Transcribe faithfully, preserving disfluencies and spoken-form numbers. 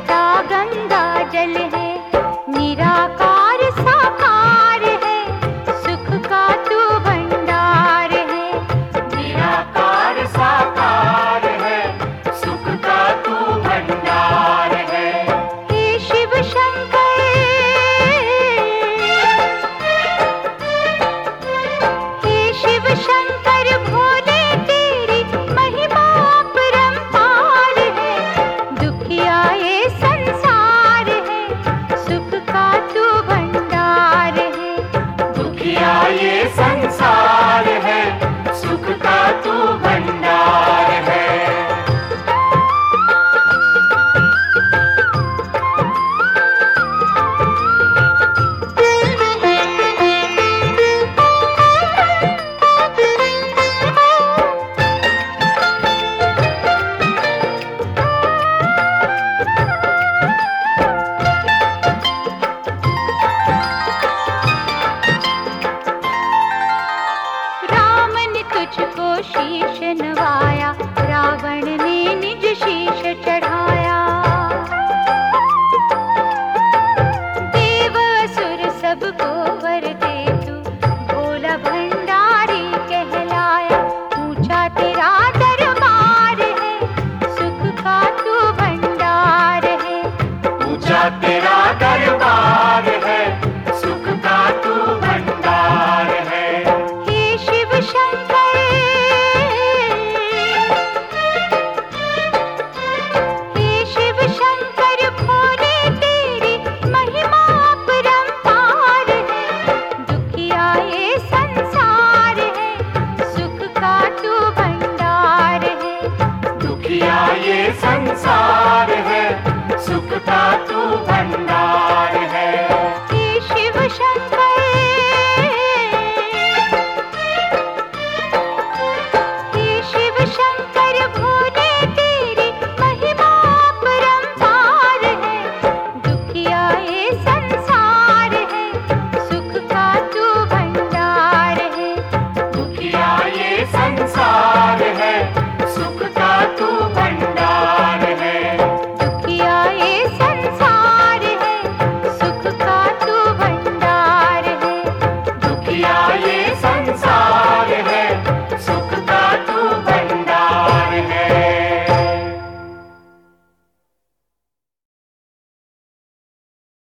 सा गंगा जल है, निराकार साकार है, सुख का तू भंडार है। निराकार साकार है, सुख का तू भंडार है। हे शिव शंकर, हे शिव शंकर भोले तेरी महिमा अपरंपार है। दुखिया ये संसार है, सुख का तू भंडार है। दुखिया ये संसार है, सुख का तू भंडार है। राम ने तुझको शीश नवाया, रावण ने निज शीश चढ़ाया। देव असुर सबको वर दे तू, भोला भंडारी कहलाया। ऊंचा तेरा दरबार है, सुख का तू भंडार है। ऊंचा तेरा दरबार है,